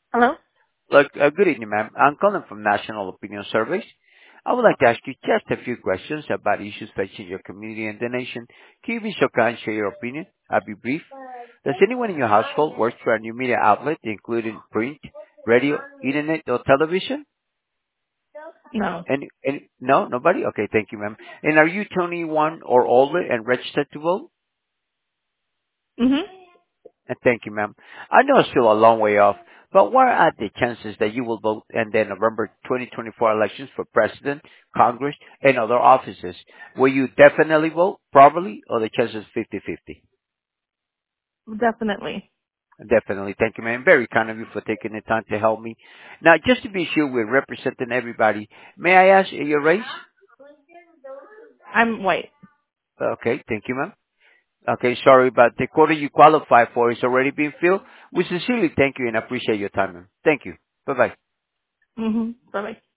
Hello? Look, good evening, ma'am. I'm calling from National Opinion Surveys. I would like to ask you just a few questions about issues facing your community and the nation. Can you be so kind and share your opinion? I'll be brief. Does anyone in your household work for a new media outlet, including print, radio, internet, or television? No. No, nobody? Okay, thank you, ma'am. And are you 21 or older and registered to vote? Mhm. Thank you, ma'am. I know it's still a long way off, but what are the chances that you will vote in the November 2024 elections for president, Congress, and other offices? Will you definitely vote, probably, or the chances 50-50? Definitely. Definitely. Thank you, ma'am. Very kind of you for taking the time to help me. Now, just to be sure we're representing everybody, may I ask your race? I'm white. Okay, thank you, ma'am. Okay, sorry, but the quota you qualify for is already being filled. We sincerely thank you and appreciate your time, ma'am. Thank you. Bye-bye. Mhm. Bye bye.